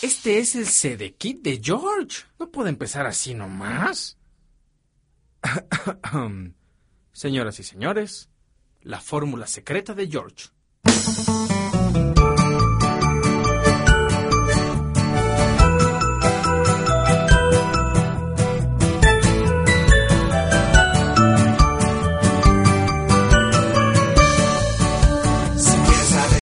Este es el CD-Kit de George. No puede empezar así nomás. Señoras y señores, la fórmula secreta de George.